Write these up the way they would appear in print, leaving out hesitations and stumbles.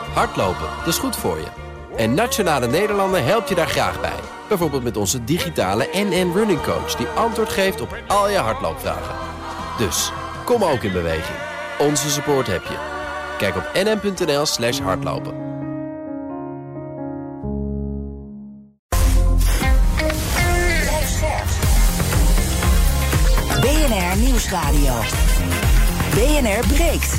Hardlopen, dat is goed voor je. En Nationale Nederlanden helpt je daar graag bij. Bijvoorbeeld met onze digitale NN Running Coach... die antwoord geeft op al je hardloopvragen. Dus, kom ook in beweging. Onze support heb je. Kijk op nn.nl/hardlopen. BNR Nieuwsradio. BNR breekt.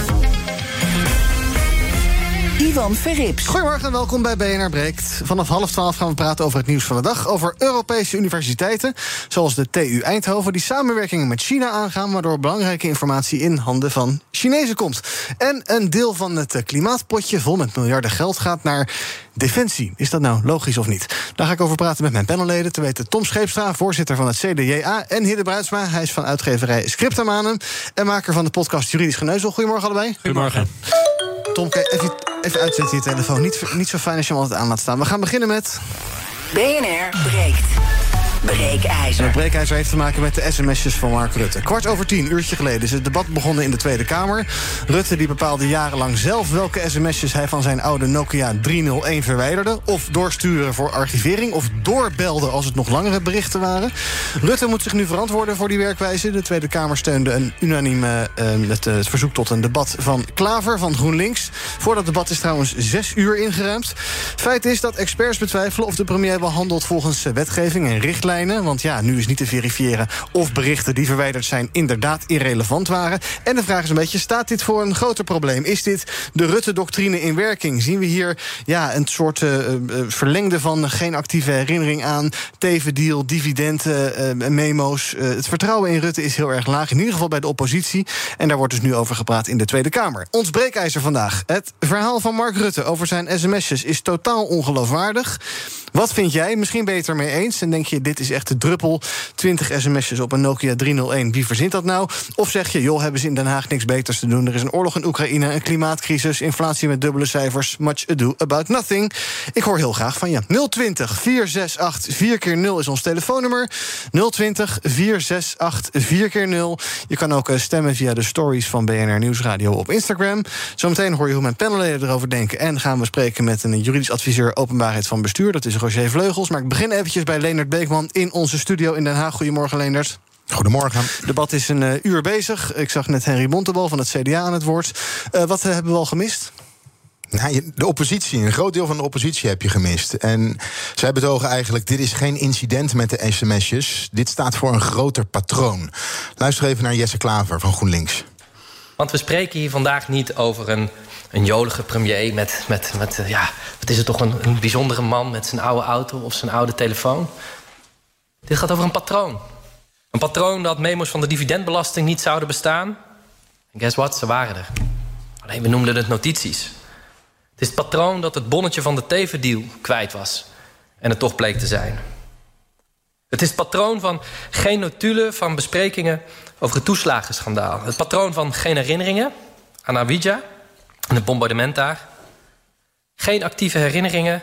Ivan Verrips. Goedemorgen en welkom bij BNR Breekt. Vanaf 11:30 gaan we praten over het nieuws van de dag. Over Europese universiteiten, zoals de TU Eindhoven... die samenwerkingen met China aangaan... waardoor belangrijke informatie in handen van Chinezen komt. En een deel van het klimaatpotje vol met miljarden geld gaat naar defensie. Is dat nou logisch of niet? Daar ga ik over praten met mijn panelleden. Te weten Tom Scheepstra, voorzitter van het CDJA... en Hidde Bruidsma, hij is van uitgeverij Scriptamanen... en maker van de podcast Juridisch Geneuzel. Goedemorgen allebei. Goedemorgen. Tom, even uitzetten je telefoon. Niet zo fijn als je hem altijd aan laat staan. We gaan beginnen met... BNR breekt. Breekijzer. En het breekijzer heeft te maken met de sms'jes van Mark Rutte. 10:15, uurtje geleden, is het debat begonnen in de Tweede Kamer. Rutte die bepaalde jarenlang zelf welke sms'jes hij van zijn oude Nokia 301 verwijderde... of doorstuurde voor archivering, of doorbelde als het nog langere berichten waren. Rutte moet zich nu verantwoorden voor die werkwijze. De Tweede Kamer steunde een unaniem het verzoek tot een debat van Klaver van GroenLinks. Voor dat debat is trouwens 6 uur ingeruimd. Feit is dat experts betwijfelen of de premier wel handelt volgens wetgeving en richtlijnen. Want ja, nu is niet te verifiëren of berichten die verwijderd zijn inderdaad irrelevant waren. En de vraag is een beetje, staat dit voor een groter probleem? Is dit de Rutte-doctrine in werking? Zien we hier een soort verlengde van geen actieve herinnering aan, tevendeal, dividenden, memo's? Het vertrouwen in Rutte is heel erg laag, in ieder geval bij de oppositie. En daar wordt dus nu over gepraat in de Tweede Kamer. Ons breekijzer vandaag. Het verhaal van Mark Rutte over zijn sms'jes is totaal ongeloofwaardig. Wat vind jij? Misschien ben je het ermee eens en denk je, dit is echt de druppel. 20 sms'jes op een Nokia 301, wie verzint dat nou? Of zeg je, joh, hebben ze in Den Haag niks beters te doen? Er is een oorlog in Oekraïne, een klimaatcrisis, inflatie met dubbele cijfers. Much ado about nothing. Ik hoor heel graag van je. 020-468-4x0 is ons telefoonnummer. 020-468-4x0. Je kan ook stemmen via de stories van BNR Nieuwsradio op Instagram. Zometeen hoor je hoe mijn panelleden erover denken. En gaan we spreken met een juridisch adviseur openbaarheid van bestuur. Dat is Roger Vleugels. Maar ik begin eventjes bij Leendert Beekman in onze studio in Den Haag. Goedemorgen, Leendert. Goedemorgen. Het debat is een uur bezig. Ik zag net Henry Bontebal van het CDA aan het woord. Wat hebben we al gemist? Nou, de oppositie, een groot deel van de oppositie heb je gemist. En zij betogen eigenlijk, dit is geen incident met de sms'jes. Dit staat voor een groter patroon. Luister even naar Jesse Klaver van GroenLinks. Want we spreken hier vandaag niet over een jolige premier met wat is het toch een bijzondere man met zijn oude auto of zijn oude telefoon. Dit gaat over een patroon. Een patroon dat memo's van de dividendbelasting niet zouden bestaan. En guess what, ze waren er. Alleen we noemden het notities. Het is het patroon dat het bonnetje van de tevendeal kwijt was en het toch bleek te zijn. Het is het patroon van geen notulen van besprekingen over het toeslagenschandaal. Het patroon van geen herinneringen aan Hawija en het bombardement daar. Geen actieve herinneringen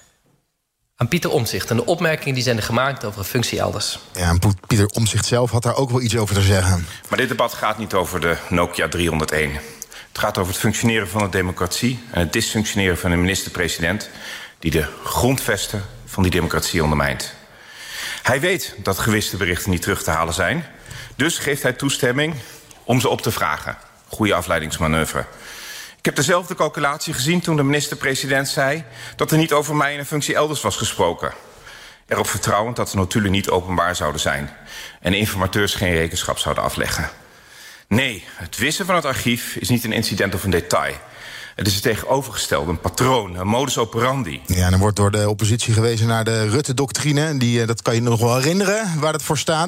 aan Pieter Omtzigt en de opmerkingen die zijn er gemaakt over een functie elders. Ja, en Pieter Omtzigt zelf had daar ook wel iets over te zeggen. Maar dit debat gaat niet over de Nokia 301. Het gaat over het functioneren van de democratie en het dysfunctioneren van een minister-president die de grondvesten van die democratie ondermijnt. Hij weet dat gewiste berichten niet terug te halen zijn, dus geeft hij toestemming om ze op te vragen. Goeie afleidingsmanoeuvre. Ik heb dezelfde calculatie gezien toen de minister-president zei dat er niet over mij in een functie elders was gesproken. Erop vertrouwend dat de notulen niet openbaar zouden zijn en de informateurs geen rekenschap zouden afleggen. Nee, het wissen van het archief is niet een incident of een detail. Het is het tegenovergestelde, een patroon, een modus operandi. Ja, en dan wordt door de oppositie gewezen naar de Rutte-doctrine. Dat kan je nog wel herinneren, waar dat voor staat.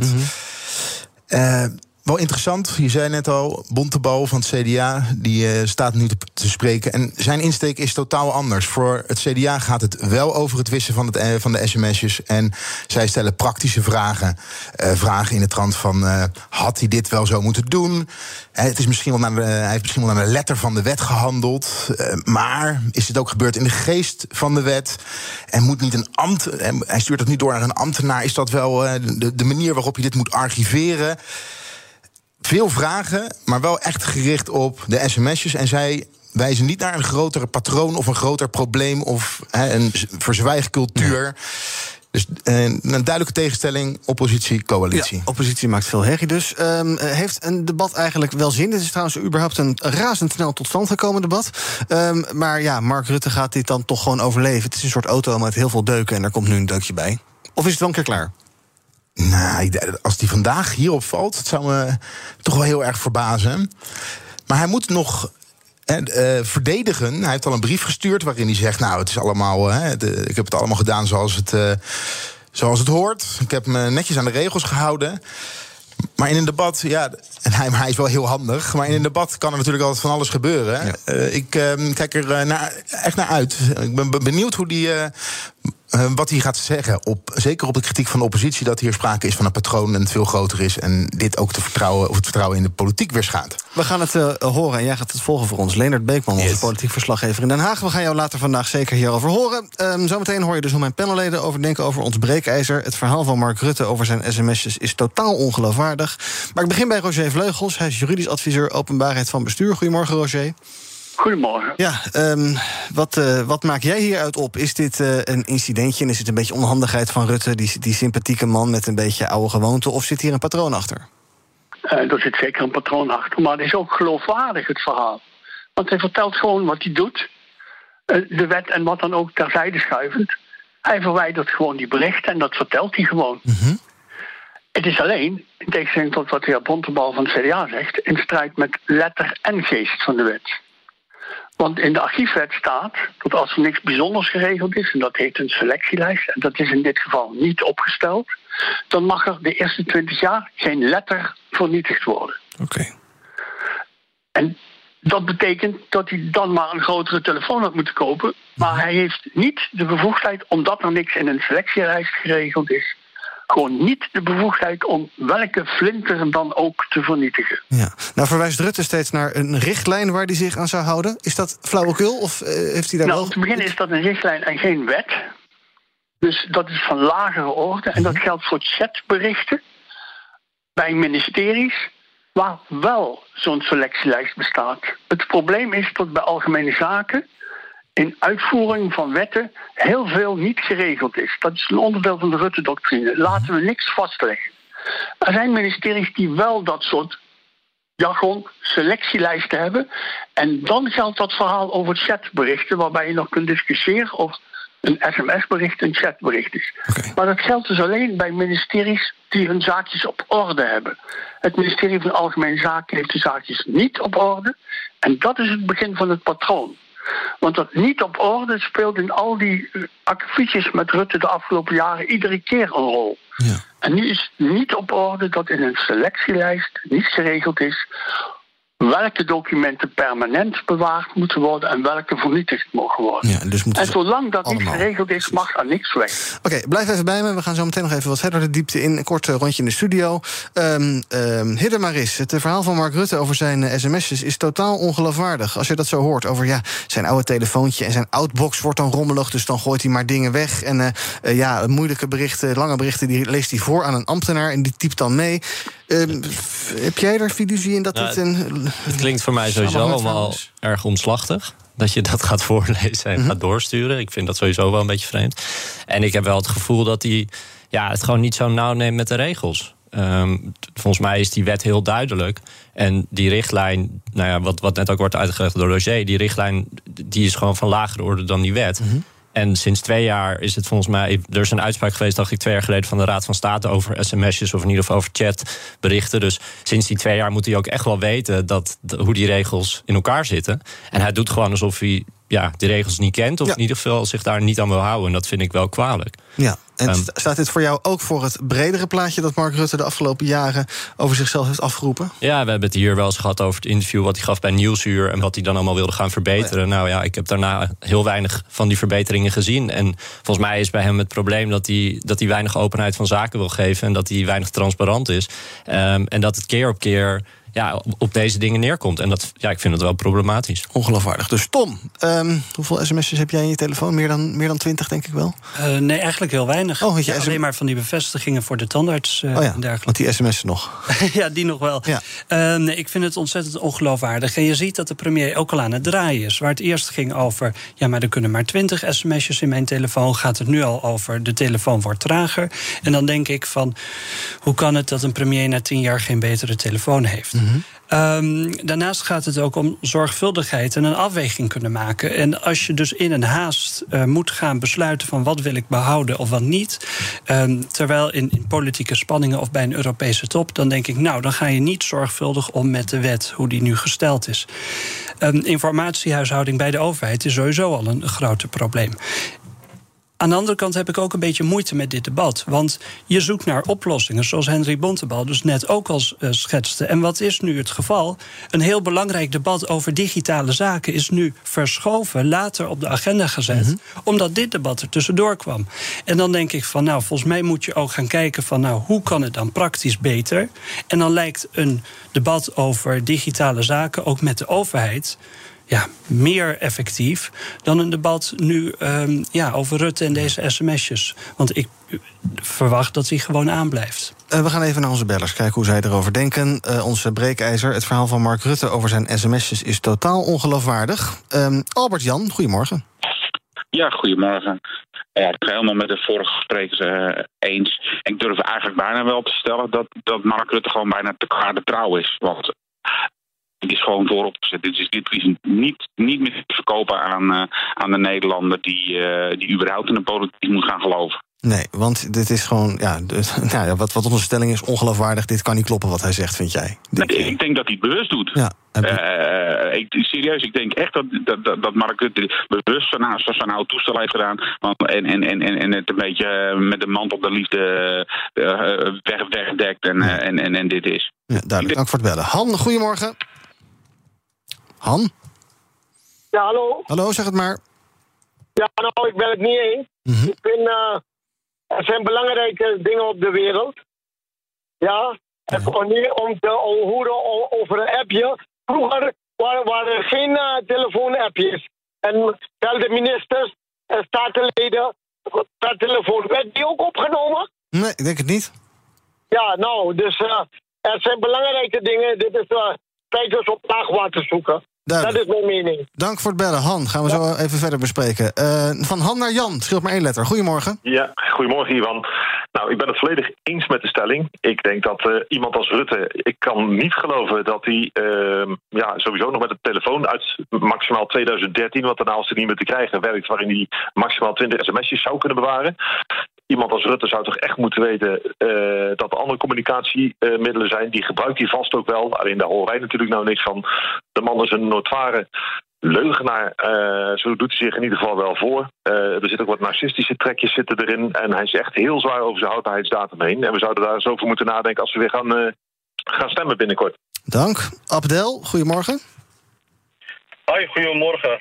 Mm-hmm. Wel interessant, je zei net al, Bontebal van het CDA, die staat nu te spreken. En zijn insteek is totaal anders. Voor het CDA gaat het wel over het wissen van de sms'jes. En zij stellen praktische vragen. Vragen in de trant van, had hij dit wel zo moeten doen? Hij heeft misschien wel naar de letter van de wet gehandeld. Maar is het ook gebeurd in de geest van de wet? En moet niet een hij stuurt het nu door naar een ambtenaar. Is dat wel de manier waarop je dit moet archiveren? Veel vragen, maar wel echt gericht op de sms'jes. En zij wijzen niet naar een grotere patroon of een groter probleem of een verzwijgcultuur. Nee. Dus een duidelijke tegenstelling, oppositie-coalitie. Ja, oppositie maakt veel herrie dus. Heeft een debat eigenlijk wel zin? Dit is trouwens überhaupt een razendsnel tot stand gekomen debat. Maar ja, Mark Rutte gaat dit dan toch gewoon overleven. Het is een soort auto met heel veel deuken en er komt nu een deukje bij. Of is het wel een keer klaar? Nou, als die vandaag hierop valt, het zou me toch wel heel erg verbazen. Maar hij moet nog verdedigen. Hij heeft al een brief gestuurd waarin hij zegt, nou, het is allemaal, ik heb het allemaal gedaan zoals het hoort. Ik heb me netjes aan de regels gehouden. Maar in een debat, hij is wel heel handig, maar in een debat kan er natuurlijk altijd van alles gebeuren. Ja. Ik kijk er echt naar uit. Ik ben benieuwd hoe wat hij gaat zeggen. Zeker op de kritiek van de oppositie, dat hier sprake is van een patroon en het veel groter is. En dit ook het vertrouwen in de politiek weer schaadt. We gaan het horen en jij gaat het volgen voor ons. Leendert Beekman, onze politiek verslaggever in Den Haag. We gaan jou later vandaag zeker hierover horen. Zometeen hoor je dus hoe mijn panelleden over denken over ons breekijzer. Het verhaal van Mark Rutte over zijn sms'jes is totaal ongeloofwaardig. Maar ik begin bij Roger Vleugels. Hij is juridisch adviseur openbaarheid van bestuur. Goedemorgen, Roger. Goedemorgen. Ja, wat maak jij hieruit op? Is dit een incidentje en is het een beetje onhandigheid van Rutte, die sympathieke man met een beetje oude gewoonte, of zit hier een patroon achter? Er zit zeker een patroon achter, maar het is ook geloofwaardig, het verhaal. Want hij vertelt gewoon wat hij doet, de wet en wat dan ook terzijde schuivend. Hij verwijdert gewoon die berichten en dat vertelt hij gewoon. Mm-hmm. Het is alleen, in tegenstelling tot wat de heer Bontebal van het CDA zegt, in strijd met letter en geest van de wet. Want in de archiefwet staat dat als er niks bijzonders geregeld is, en dat heet een selectielijst, en dat is in dit geval niet opgesteld, dan mag er de eerste 20 jaar geen letter vernietigd worden. Oké. En dat betekent dat hij dan maar een grotere telefoon had moeten kopen, maar hij heeft niet de bevoegdheid, omdat er niks in een selectielijst geregeld is, gewoon niet de bevoegdheid om welke flinter dan ook te vernietigen. Ja. Nou verwijst Rutte steeds naar een richtlijn waar hij zich aan zou houden. Is dat flauwekul of heeft hij daar wel... Om te beginnen is dat een richtlijn en geen wet. Dus dat is van lagere orde. En dat geldt voor chatberichten bij ministeries waar wel zo'n selectielijst bestaat. Het probleem is dat bij algemene zaken in uitvoering van wetten heel veel niet geregeld is. Dat is een onderdeel van de Rutte-doctrine. Laten we niks vastleggen. Er zijn ministeries die wel dat soort jargon, selectielijsten hebben. En dan geldt dat verhaal over chatberichten, waarbij je nog kunt discussiëren of een sms-bericht een chatbericht is. Okay. Maar dat geldt dus alleen bij ministeries die hun zaakjes op orde hebben. Het ministerie van Algemene Zaken heeft de zaakjes niet op orde. En dat is het begin van het patroon. Want dat niet op orde speelt in al die akkefietjes met Rutte de afgelopen jaren iedere keer een rol. Ja. En nu is niet op orde dat in een selectielijst niet geregeld is welke documenten permanent bewaard moeten worden en welke vernietigd mogen worden. Ja, dus en zolang dat niet geregeld is, mag er niks weg. Oké, blijf even bij me. We gaan zo meteen nog even wat verder de diepte in. Een kort rondje in de studio. Hidde maar eens. Het verhaal van Mark Rutte over zijn sms'jes is totaal ongeloofwaardig. Als je dat zo hoort over zijn oude telefoontje en zijn outbox wordt dan rommelig, dus dan gooit hij maar dingen weg. En moeilijke berichten, lange berichten, die leest hij voor aan een ambtenaar en die typt dan mee. Heb jij er fiducie in dat dit het klinkt voor mij sowieso allemaal erg omslachtig. Dat je dat gaat voorlezen en gaat doorsturen. Ik vind dat sowieso wel een beetje vreemd. En ik heb wel het gevoel dat hij het gewoon niet zo nauw neemt met de regels. Volgens mij is die wet heel duidelijk. En die richtlijn, wat net ook wordt uitgelegd door Roger, die richtlijn die is gewoon van lagere orde dan die wet. Mm-hmm. En sinds 2 jaar is het volgens mij... Er is een uitspraak geweest, dacht ik, 2 jaar geleden van de Raad van State over sms'jes, of in ieder geval over chatberichten. Dus sinds die 2 jaar moet hij ook echt wel weten hoe die regels in elkaar zitten. En hij doet gewoon alsof hij die regels niet kent, of in ieder geval zich daar niet aan wil houden. En dat vind ik wel kwalijk. Ja, en staat dit voor jou ook voor het bredere plaatje dat Mark Rutte de afgelopen jaren over zichzelf heeft afgeropen? Ja, we hebben het hier wel eens gehad over het interview wat hij gaf bij Nieuwsuur en wat hij dan allemaal wilde gaan verbeteren. Oh ja. Nou ja, ik heb daarna heel weinig van die verbeteringen gezien. En volgens mij is bij hem het probleem dat hij weinig openheid van zaken wil geven en dat hij weinig transparant is. En dat het keer op keer op deze dingen neerkomt. En ik vind het wel problematisch. Ongeloofwaardig. Dus Tom, hoeveel sms'jes heb jij in je telefoon? Meer dan 20, denk ik wel? Nee, eigenlijk heel weinig. Oh, alleen maar van die bevestigingen voor de tandarts en dergelijke. Want die sms'en nog. Ja, die nog wel. Ja. Nee, ik vind het ontzettend ongeloofwaardig. En je ziet dat de premier ook al aan het draaien is. Waar het eerst ging over, maar er kunnen maar 20 sms'jes in mijn telefoon. Gaat het nu al over, de telefoon wordt trager. En dan denk ik van, hoe kan het dat een premier na 10 jaar geen betere telefoon heeft? Mm-hmm. Daarnaast gaat het ook om zorgvuldigheid en een afweging kunnen maken. En als je dus in een haast moet gaan besluiten van wat wil ik behouden of wat niet, terwijl in politieke spanningen of bij een Europese top, dan denk ik, dan ga je niet zorgvuldig om met de wet, hoe die nu gesteld is. Informatiehuishouding bij de overheid is sowieso al een groot probleem. Aan de andere kant heb ik ook een beetje moeite met dit debat. Want je zoekt naar oplossingen, zoals Henry Bontebal dus net ook al schetste. En wat is nu het geval? Een heel belangrijk debat over digitale zaken is nu verschoven, later op de agenda gezet, omdat dit debat er tussendoor kwam. En dan denk ik van, volgens mij moet je ook gaan kijken van, hoe kan het dan praktisch beter? En dan lijkt een debat over digitale zaken, ook met de overheid, meer effectief dan een debat nu over Rutte en deze sms'jes. Want ik verwacht dat hij gewoon aanblijft. We gaan even naar onze bellers, kijken hoe zij erover denken. Onze breekijzer, het verhaal van Mark Rutte over zijn sms'jes is totaal ongeloofwaardig. Albert-Jan, goedemorgen. Ja, goedemorgen. Ja, ik ben helemaal met de vorige sprekers eens. Ik durf eigenlijk bijna wel te stellen dat Mark Rutte gewoon bijna te kwaadetrouw is. Want het is gewoon voorop gezet. Dit is niet meer te verkopen aan de Nederlander die überhaupt in de politiek moet gaan geloven. Nee, want dit is gewoon, wat onze stelling is, ongeloofwaardig. Dit kan niet kloppen wat hij zegt, vind jij? Ik denk dat hij het bewust doet. Ja, serieus, ik denk echt dat Mark Rutte bewust zo'n oud toestel heeft gedaan. En het een beetje met de mantel de liefde wegdekt en dit is. Ja, duidelijk, dank voor het bellen. Han, goedemorgen. Han? Ja, hallo. Hallo, zeg het maar. Ja, ik ben het niet eens. Mm-hmm. Ik vind, er zijn belangrijke dingen op de wereld. Ja, en gewoon niet om te horen over een appje. Vroeger waren er geen telefoonappjes. En tel de ministers en statenleden per telefoon. Werd die ook opgenomen? Nee, ik denk het niet. Ja, dus er zijn belangrijke dingen. Dit is tijd dus op laagwater zoeken. Duidelijk. Dat is mijn mening. Dank voor het bellen, Han. Gaan we zo even verder bespreken. Van Han naar Jan, scheelt maar 1 letter. Goedemorgen. Ja, goedemorgen Ivan. Nou, ik ben het volledig eens met de stelling. Ik denk dat iemand als Rutte, ik kan niet geloven dat hij sowieso nog met de telefoon uit maximaal 2013, wat daarna als hij niet meer te krijgen werkt, waarin hij maximaal 20 sms'jes zou kunnen bewaren. Iemand als Rutte zou toch echt moeten weten dat er andere communicatiemiddelen zijn. Die gebruikt hij vast ook wel. Alleen daar horen wij natuurlijk nou niks van. De man is een notoire leugenaar. Zo doet hij zich in ieder geval wel voor. Er zitten ook wat narcistische trekjes zitten erin. En hij is echt heel zwaar over zijn houdbaarheidsdatum heen. En we zouden daar eens over moeten nadenken als we weer gaan stemmen binnenkort. Dank. Abdel, goedemorgen. Hoi, goedemorgen.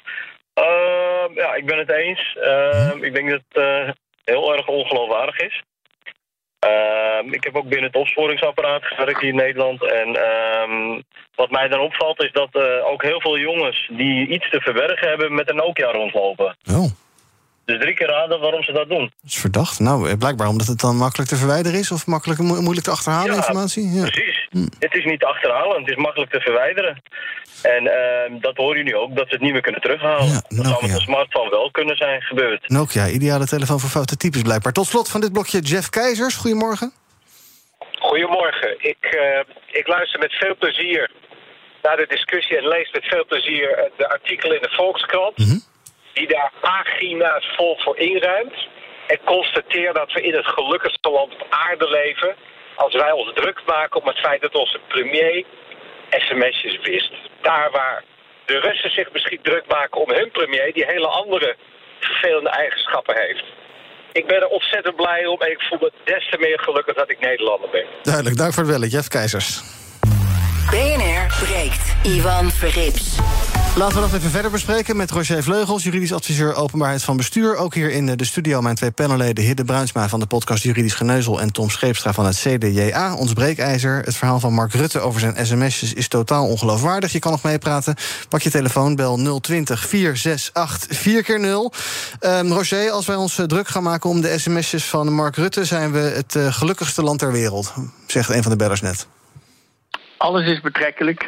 Ik ben het eens. Ik denk dat het heel erg ongeloofwaardig is. Ik heb ook binnen het opsporingsapparaat gewerkt hier in Nederland. En wat mij dan opvalt is dat ook heel veel jongens die iets te verbergen hebben met een Nokia rondlopen. Oh. Dus 3 keer raden waarom ze dat doen. Dat is verdacht. Nou, blijkbaar omdat het dan makkelijk te verwijderen is of moeilijk te achterhalen, informatie? Ja, precies. Het is niet te achterhalen, het is makkelijk te verwijderen. En dat hoor je nu ook, dat ze het niet meer kunnen terughalen. Ja, dat zou met een smartphone wel kunnen zijn gebeurd. Nokia, ideale telefoon voor foute types blijkbaar. Tot slot van dit blokje Jeff Keizers. Goedemorgen. Goedemorgen. Ik luister met veel plezier naar de discussie en lees met veel plezier de artikelen in de Volkskrant. Mm-hmm. Die daar pagina's vol voor inruimt. En constateer dat we in het gelukkigste land op aarde leven. Als wij ons druk maken om het feit dat onze premier sms'jes wist. Daar waar de Russen zich misschien druk maken om hun premier, die hele andere vervelende eigenschappen heeft. Ik ben er ontzettend blij om en ik voel me des te meer gelukkig dat ik Nederlander ben. Duidelijk, dank voor het bellen, Jeff Keizers. BNR breekt. Ivan Verrips. Laten we dat even verder bespreken met Roger Vleugels, juridisch adviseur openbaarheid van bestuur. Ook hier in de studio mijn 2 panelleden, Hidde Bruinsma van de podcast Juridisch Geneuzel en Tom Scheepstra van het CDJA, ons breekijzer. Het verhaal van Mark Rutte over zijn sms'jes is totaal ongeloofwaardig. Je kan nog meepraten. Pak je telefoon, bel 020 468 4x0. Roger, als wij ons druk gaan maken om de sms'jes van Mark Rutte, zijn we het gelukkigste land ter wereld, zegt een van de bellers net. Alles is betrekkelijk.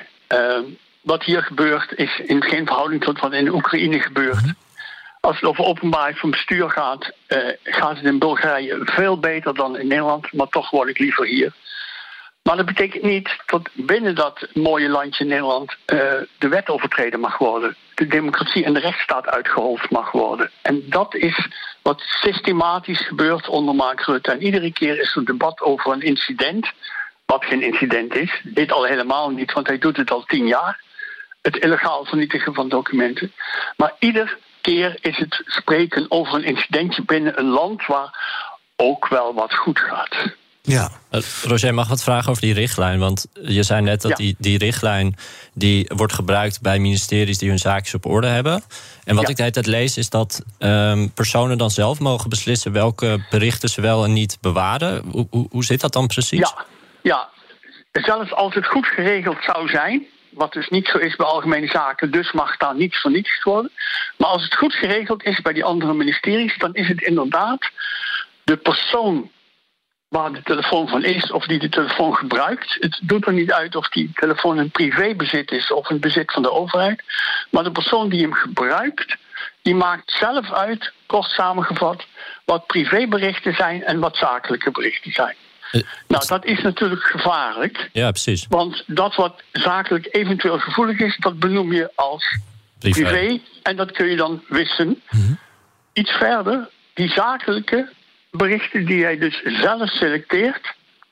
Wat hier gebeurt is in geen verhouding tot wat in de Oekraïne gebeurt. Als het over openbaarheid van bestuur gaat, gaat het in Bulgarije veel beter dan in Nederland, maar toch word ik liever hier. Maar dat betekent niet dat binnen dat mooie landje Nederland de wet overtreden mag worden. De democratie en de rechtsstaat uitgehold mag worden. En dat is wat systematisch gebeurt onder Mark Rutte. En iedere keer is er debat over een incident, wat geen incident is. Dit al helemaal niet, want hij doet het al 10 jaar. Het illegaal vernietigen van documenten. Maar iedere keer is het spreken over een incidentje binnen een land waar ook wel wat goed gaat. Ja. Roger, mag ik wat vragen over die richtlijn? Want je zei net dat die richtlijn die wordt gebruikt bij ministeries die hun zaakjes op orde hebben. En wat ik de hele tijd lees is dat personen dan zelf mogen beslissen welke berichten ze wel en niet bewaren. Hoe zit dat dan precies? Ja, zelfs als het goed geregeld zou zijn, wat dus niet zo is bij algemene zaken, dus mag daar niets vernietigd worden. Maar als het goed geregeld is bij die andere ministeries, dan is het inderdaad de persoon waar de telefoon van is of die de telefoon gebruikt. Het doet er niet uit of die telefoon een privébezit is of een bezit van de overheid. Maar de persoon die hem gebruikt, die maakt zelf uit, kort samengevat, wat privéberichten zijn en wat zakelijke berichten zijn. Nou, dat is natuurlijk gevaarlijk. Ja, precies. Want dat wat zakelijk eventueel gevoelig is, dat benoem je als privé. En dat kun je dan wissen. Iets verder, die zakelijke berichten die hij dus zelf selecteert,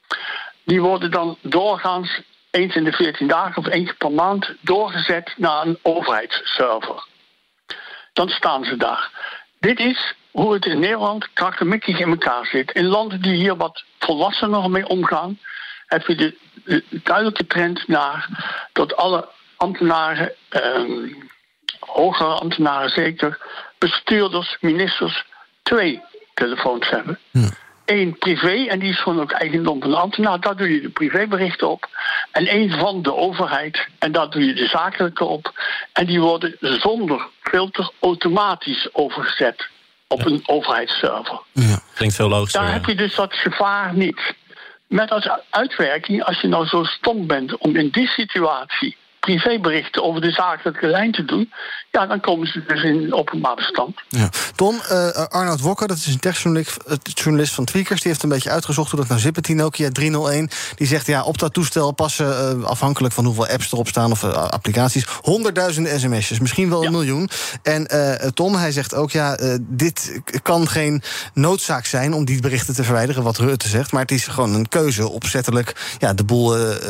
die worden dan doorgaans eens in de 14 dagen of 1 keer per maand doorgezet naar een overheidsserver. Dan staan ze daar. Dit is hoe het in Nederland krakkemikkig in elkaar zit. In landen die hier wat volwassener mee omgaan, heb je de duidelijke trend naar dat alle ambtenaren, hogere ambtenaren zeker, bestuurders, ministers, 2 telefoons hebben. 1 privé, en die is gewoon ook eigendom van de ambtenaar. Daar doe je de privéberichten op. En 1 van de overheid, en daar doe je de zakelijke op. En die worden zonder filter automatisch overgezet op een overheidsserver. Ja, klinkt veel logischer. Daar heb je dus dat gevaar niet. Met als uitwerking, als je nou zo stom bent om in die situatie privéberichten over de zakelijke lijn te doen, ja, dan komen ze dus in openbaar bestand. Ja. Tom, Arnoud Wokker, dat is een techjournalist van Tweakers, die heeft een beetje uitgezocht hoe dat nou zit met die Nokia 301. Die zegt, ja, op dat toestel passen, afhankelijk van hoeveel apps erop staan of applicaties, 100.000 sms'jes, misschien wel 1 miljoen. En Tom, hij zegt ook, dit kan geen noodzaak zijn om die berichten te verwijderen, wat Rutte zegt, maar het is gewoon een keuze, opzettelijk de boel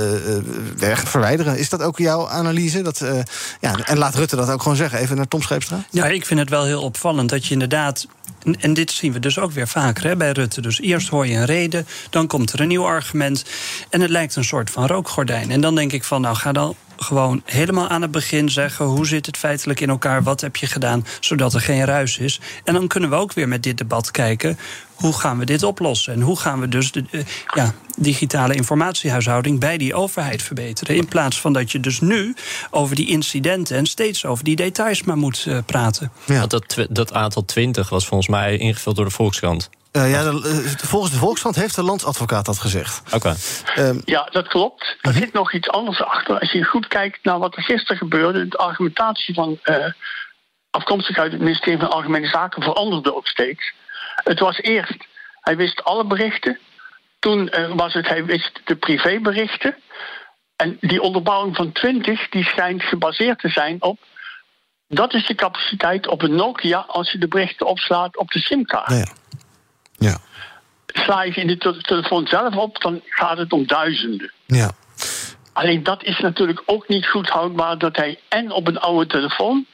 verwijderen. Is dat ook jouw analyse? En laat Rutte dat ook gewoon zeggen. Even naar Tom Scheepstra. Ja, ik vind het wel heel opvallend dat je inderdaad, en dit zien we dus ook weer vaker bij Rutte. Dus eerst hoor je een reden, dan komt er een nieuw argument. En het lijkt een soort van rookgordijn. En dan denk ik van, nou, ga dan gewoon helemaal aan het begin zeggen, hoe zit het feitelijk in elkaar, wat heb je gedaan, zodat er geen ruis is. En dan kunnen we ook weer met dit debat kijken, hoe gaan we dit oplossen? En hoe gaan we dus de digitale informatiehuishouding bij die overheid verbeteren? In plaats van dat je dus nu over die incidenten en steeds over die details maar moet praten. Ja. Dat aantal 20 was volgens mij ingevuld door de Volkskrant. Volgens de Volkskrant heeft de landsadvocaat dat gezegd. Oké. Ja, dat klopt. Er zit nog iets anders achter. Als je goed kijkt naar wat er gisteren gebeurde, de argumentatie van afkomstig uit het ministerie van Algemene Zaken veranderde ook steeds. Het was eerst, hij wist alle berichten. Toen was het, hij wist de privéberichten. En die onderbouwing van 20, die schijnt gebaseerd te zijn op, dat is de capaciteit op een Nokia als je de berichten opslaat op de simkaart. Ja. Sla je in de telefoon zelf op, dan gaat het om duizenden. Ja. Alleen dat is natuurlijk ook niet goed houdbaar, dat hij en op een oude telefoon werkt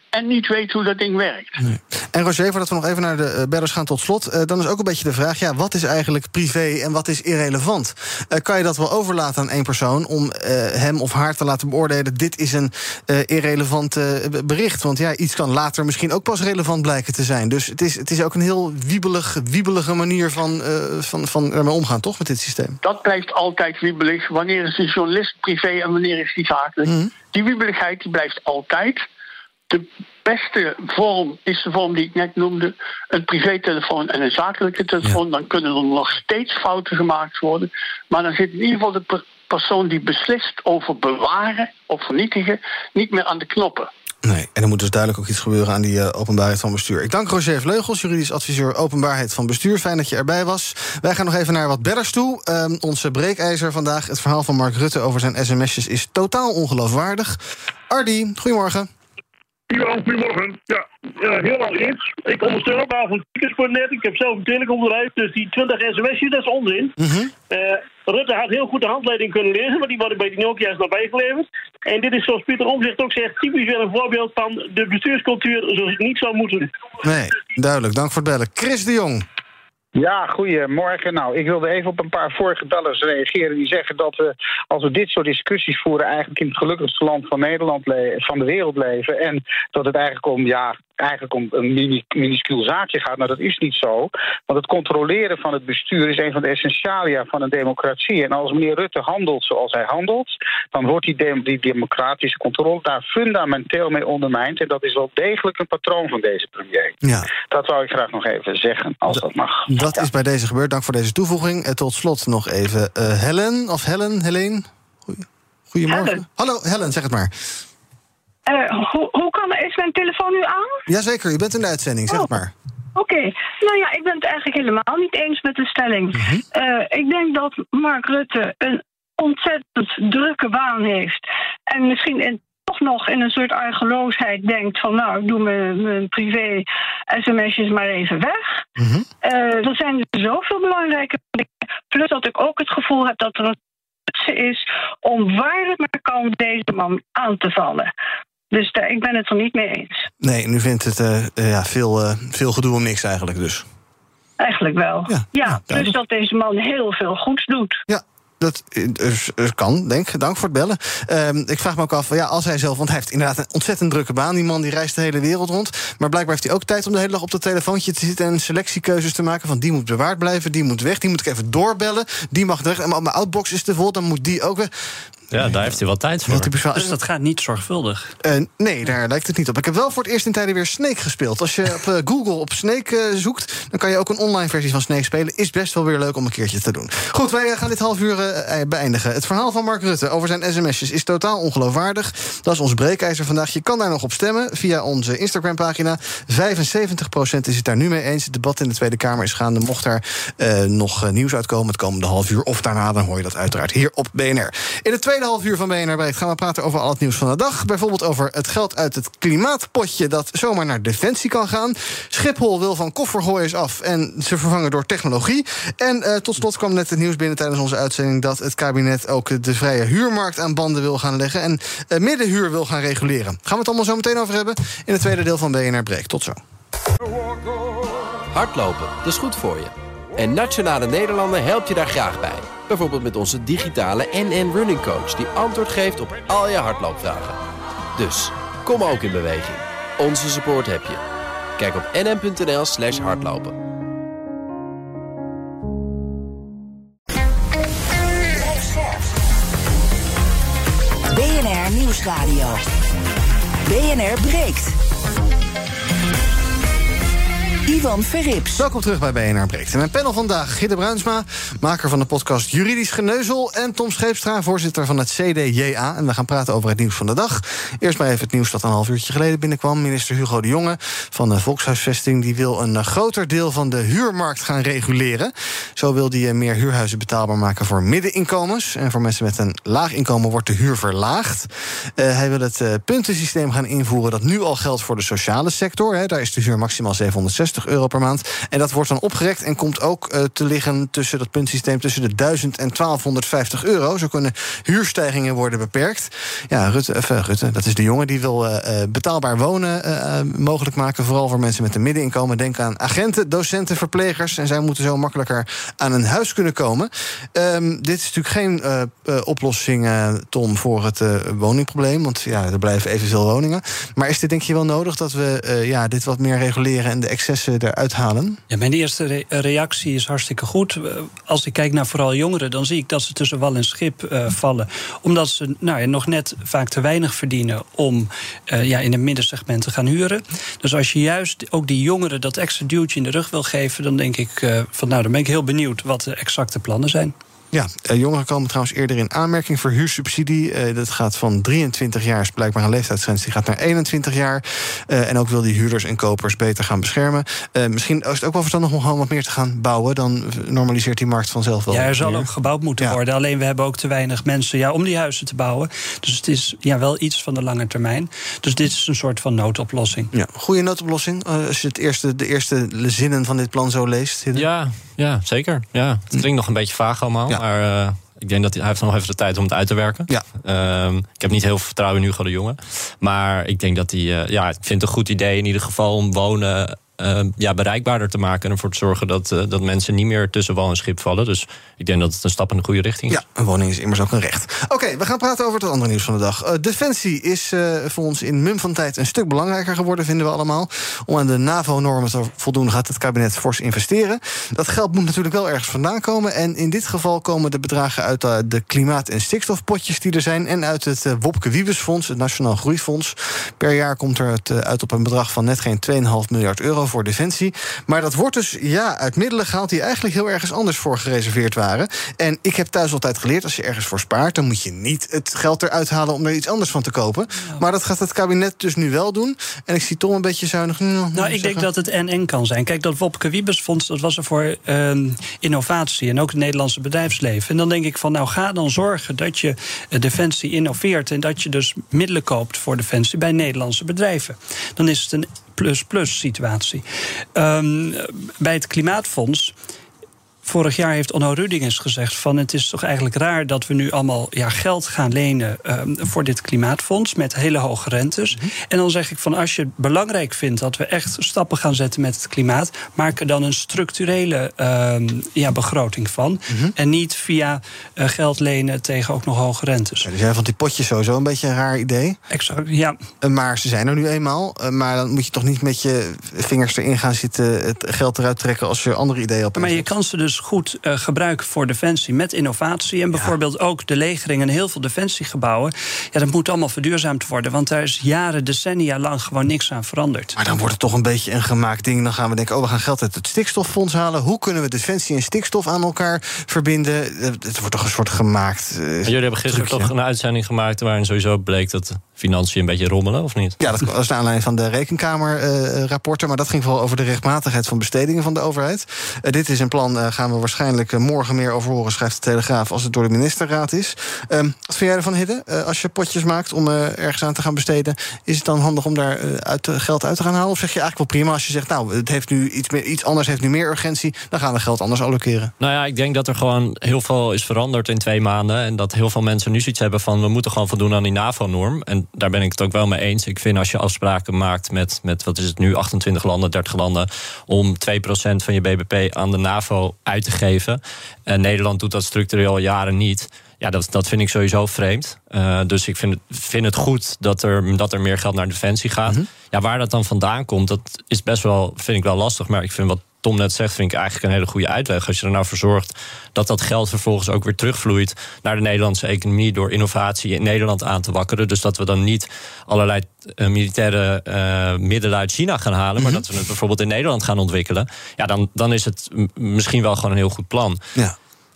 en niet weet hoe dat ding werkt. Nee. En Roger, voordat we nog even naar de bellers gaan tot slot, dan is ook een beetje de vraag, ja, wat is eigenlijk privé en wat is irrelevant? Kan je dat wel overlaten aan één persoon om hem of haar te laten beoordelen, dit is een irrelevant bericht? Want ja, iets kan later misschien ook pas relevant blijken te zijn. Dus het is ook een heel wiebelige manier van ermee omgaan, toch, met dit systeem? Dat blijft altijd wiebelig. Wanneer is de journalist privé en wanneer is die zakelijk? Mm-hmm. Die wiebeligheid die blijft altijd. De beste vorm is de vorm die ik net noemde, een privételefoon en een zakelijke telefoon. Ja. Dan kunnen er nog steeds fouten gemaakt worden. Maar dan zit in ieder geval de persoon die beslist over bewaren of vernietigen niet meer aan de knoppen. Nee, en er moet dus duidelijk ook iets gebeuren aan die openbaarheid van bestuur. Ik dank Roger Vleugels, juridisch adviseur openbaarheid van bestuur. Fijn dat je erbij was. Wij gaan nog even naar wat bellers toe. Onze breekijzer vandaag, het verhaal van Mark Rutte over zijn sms'jes is totaal ongeloofwaardig. Ardi, goedemorgen. Ja, goedemorgen. Ja, helemaal eens. Ik ondersteun ook aan van Tickets.net. Ik heb zelf een telecombedrijf, dus die 20 sms'jes, dat is onzin. Mm-hmm. Rutte had heel goed de handleiding kunnen lezen, maar die worden bij die Nokia's nog bijgeleverd. En dit is, zoals Pieter Omtzigt ook zegt, typisch weer een voorbeeld van de bestuurscultuur zoals het niet zou moeten. Nee, duidelijk. Dank voor het bellen. Chris de Jong. Ja, goedemorgen. Nou, ik wilde even op een paar vorige bellers reageren die zeggen dat we, als we dit soort discussies voeren, eigenlijk in het gelukkigste land van Nederland van de wereld leven. En dat het eigenlijk om een minuscuul zaakje gaat. Nou, dat is niet zo. Want het controleren van het bestuur is een van de essentialia van een democratie. En als meneer Rutte handelt zoals hij handelt, dan wordt die democratische controle daar fundamenteel mee ondermijnd. En dat is wel degelijk een patroon van deze premier. Ja. Dat wou ik graag nog even zeggen, als dat mag. Dat is bij deze gebeurd. Dank voor deze toevoeging. Tot slot nog even Helene. Goedemorgen. Helen. Hallo, Helen, zeg het maar. Is mijn telefoon nu aan? Jazeker, u bent in de uitzending, zeg het maar. Oké. Nou ja, ik ben het eigenlijk helemaal niet eens met de stelling. Mm-hmm. Ik denk dat Mark Rutte een ontzettend drukke baan heeft. En misschien toch nog in een soort argeloosheid denkt van, nou, ik doe mijn privé sms'jes maar even weg. Mm-hmm. Er zijn zoveel belangrijke dingen. Plus dat ik ook het gevoel heb dat er een is om waar het maar kan deze man aan te vallen. Dus ik ben het er niet mee eens. Nee, nu vindt het veel gedoe om niks eigenlijk dus. Eigenlijk wel. Ja, plus dat deze man heel veel goeds doet. Ja. Dat kan, dank voor het bellen. Ik vraag me ook af, als hij zelf, want hij heeft inderdaad een ontzettend drukke baan. Die man die reist de hele wereld rond. Maar blijkbaar heeft hij ook tijd om de hele dag op dat telefoontje te zitten en selectiekeuzes te maken van die moet bewaard blijven, die moet weg, die moet ik even doorbellen, die mag weg. En mijn outbox is te vol, dan moet die ook weg. Ja, daar heeft hij wel tijd voor. Dus dat gaat niet zorgvuldig? Nee, daar lijkt het niet op. Ik heb wel voor het eerst in tijden weer Snake gespeeld. Als je op Google op Snake zoekt, dan kan je ook een online versie van Snake spelen. Is best wel weer leuk om een keertje te doen. Goed, wij gaan dit half uur beëindigen. Het verhaal van Mark Rutte over zijn sms'jes is totaal ongeloofwaardig. Dat is ons breekijzer vandaag. Je kan daar nog op stemmen via onze Instagram-pagina. 75% is het daar nu mee eens. Het debat in de Tweede Kamer is gaande. Mocht daar nog nieuws uitkomen het komende half uur of daarna, dan hoor je dat uiteraard hier op BNR. In het tweede half uur van BNR Breekt gaan we praten over al het nieuws van de dag. Bijvoorbeeld over het geld uit het klimaatpotje dat zomaar naar Defensie kan gaan. Schiphol wil van koffergooiers af en ze vervangen door technologie. En tot slot kwam net het nieuws binnen tijdens onze uitzending dat het kabinet ook de vrije huurmarkt aan banden wil gaan leggen en middenhuur wil gaan reguleren. Gaan we het allemaal zo meteen over hebben in het tweede deel van BNR Breekt. Tot zo. Hardlopen, dat is goed voor je. En Nationale Nederlanden helpt je daar graag bij. Bijvoorbeeld met onze digitale NN Running Coach die antwoord geeft op al je hardloopvragen. Dus, kom ook in beweging. Onze support heb je. Kijk op nn.nl/hardlopen. BNR Nieuwsradio. BNR Breekt. Ivan Verrips. Welkom terug bij BNR Breekt. In mijn panel vandaag Hidde Bruinsma, maker van de podcast Juridisch Geneuzel, en Tom Scheepstra, voorzitter van het CDJA. En we gaan praten over het nieuws van de dag. Eerst maar even het nieuws dat een half uurtje geleden binnenkwam. Minister Hugo de Jonge van de Volkshuisvesting die wil een groter deel van de huurmarkt gaan reguleren. Zo wil hij meer huurhuizen betaalbaar maken voor middeninkomens. En voor mensen met een laag inkomen wordt de huur verlaagd. Hij wil het puntensysteem gaan invoeren dat nu al geldt voor de sociale sector. Daar is de huur maximaal €760. euro per maand. En dat wordt dan opgerekt en komt ook te liggen tussen dat puntsysteem tussen de 1000 en 1250 euro. Zo kunnen huurstijgingen worden beperkt. Ja, Rutte, dat is de jongen die wil betaalbaar wonen mogelijk maken, vooral voor mensen met een middeninkomen. Denk aan agenten, docenten, verplegers. En zij moeten zo makkelijker aan een huis kunnen komen. Dit is natuurlijk geen oplossing, Tom, voor het woningprobleem. Want ja, er blijven evenveel woningen. Maar is dit denk je wel nodig dat we dit wat meer reguleren en de excessen eruit halen? Ja, mijn eerste reactie is hartstikke goed. Als ik kijk naar vooral jongeren, dan zie ik dat ze tussen wal en schip vallen. Omdat ze nog net vaak te weinig verdienen om in het middensegment te gaan huren. Dus als je juist ook die jongeren dat extra duwtje in de rug wil geven, dan denk ik dan ben ik heel benieuwd wat de exacte plannen zijn. Ja, jongeren komen trouwens eerder in aanmerking voor huursubsidie. Dat gaat van 23 jaar, is blijkbaar een leeftijdsgrens. Die gaat naar 21 jaar. En ook wil die huurders en kopers beter gaan beschermen. Misschien is het ook wel verstandig om gewoon wat meer te gaan bouwen. Dan normaliseert die markt vanzelf wel. Ja, er zal ook gebouwd moeten worden. Alleen we hebben ook te weinig mensen om die huizen te bouwen. Dus het is wel iets van de lange termijn. Dus dit is een soort van noodoplossing. Ja, goede noodoplossing. Als je de eerste zinnen van dit plan zo leest. Ja, zeker. Ja, het klinkt nog een beetje vaag allemaal. Ja. Maar ik denk dat hij heeft nog even de tijd om het uit te werken. Ja. Ik heb niet heel veel vertrouwen in Hugo de Jonge. Maar ik denk dat hij... ik vind het een goed idee in ieder geval om wonen bereikbaarder te maken en ervoor te zorgen dat mensen niet meer tussen wal en schip vallen. Dus ik denk dat het een stap in de goede richting is. Ja, een woning is immers ook een recht. Oké, we gaan praten over het andere nieuws van de dag. Defensie is voor ons in mum van tijd een stuk belangrijker geworden, vinden we allemaal. Om aan de NAVO-normen te voldoen gaat het kabinet fors investeren. Dat geld moet natuurlijk wel ergens vandaan komen. En in dit geval komen de bedragen uit de klimaat- en stikstofpotjes die er zijn en uit het Wopke Wiebesfonds, het Nationaal Groeifonds. Per jaar komt er uit op een bedrag van net geen 2,5 miljard euro voor Defensie. Maar dat wordt dus uit middelen gehaald die eigenlijk heel ergens anders voor gereserveerd waren. En ik heb thuis altijd geleerd, als je ergens voor spaart, dan moet je niet het geld eruit halen om er iets anders van te kopen. Ja. Maar dat gaat het kabinet dus nu wel doen. En ik zie Tom een beetje zuinig. Ik denk dat het en kan zijn. Kijk, dat Wopke Wiebesfonds, dat was er voor innovatie en ook het Nederlandse bedrijfsleven. En dan denk ik van, ga dan zorgen dat je Defensie innoveert en dat je dus middelen koopt voor Defensie bij Nederlandse bedrijven. Dan is het een plus-plus situatie. Bij het Klimaatfonds, vorig jaar heeft Onno Rudinges gezegd van het is toch eigenlijk raar dat we nu allemaal geld gaan lenen voor dit klimaatfonds met hele hoge rentes. En dan zeg ik van als je het belangrijk vindt dat we echt stappen gaan zetten met het klimaat, maak er dan een structurele begroting van. En niet via geld lenen tegen ook nog hoge rentes. Ja, dus jij vond die potjes sowieso een beetje een raar idee. Exact, ja. Maar ze zijn er nu eenmaal. Maar dan moet je toch niet met je vingers erin gaan zitten het geld eruit trekken als je andere ideeën op. Maar je kan ze dus goed gebruiken voor Defensie met innovatie. En bijvoorbeeld ook de legering en heel veel defensiegebouwen. Ja, dat moet allemaal verduurzaamd worden. Want daar is decennia lang gewoon niks aan veranderd. Maar dan wordt het toch een beetje een gemaakt ding. Dan gaan we denken, we gaan geld uit het stikstoffonds halen. Hoe kunnen we Defensie en stikstof aan elkaar verbinden? Het wordt toch een soort gemaakt jullie hebben gisteren toch een uitzending gemaakt waarin sowieso bleek dat financiën een beetje rommelen, of niet? Ja, dat was naar aanleiding van de Rekenkamer-rapporten. Maar dat ging vooral over de rechtmatigheid van bestedingen van de overheid. Dit is een plan, gaan we waarschijnlijk morgen meer over horen, schrijft de Telegraaf, als het door de ministerraad is. Wat vind jij ervan, Hidde? Als je potjes maakt om ergens aan te gaan besteden, is het dan handig om daar geld uit te gaan halen? Of zeg je eigenlijk wel prima als je zegt, het heeft nu iets anders heeft nu meer urgentie, dan gaan we geld anders allokeren? Nou ja, ik denk dat er gewoon heel veel is veranderd in 2 maanden. En dat heel veel mensen nu zoiets hebben van, we moeten gewoon voldoen aan die NAVO-norm. En daar ben ik het ook wel mee eens. Ik vind als je afspraken maakt met wat is het nu, 28 landen, 30 landen, om 2% van je BBP aan de NAVO uit te geven. Nederland doet dat structureel al jaren niet. Ja, dat vind ik sowieso vreemd. Dus ik vind het goed dat er meer geld naar Defensie gaat. Ja, waar dat dan vandaan komt, dat is vind ik wel lastig. Maar ik vind wat Tom net zegt, vind ik eigenlijk een hele goede uitweg. Als je er nou voor zorgt dat geld vervolgens ook weer terugvloeit naar de Nederlandse economie door innovatie in Nederland aan te wakkeren. Dus dat we dan niet allerlei militaire middelen uit China gaan halen, maar dat we het bijvoorbeeld in Nederland gaan ontwikkelen. Ja, dan is het misschien wel gewoon een heel goed plan. Ja.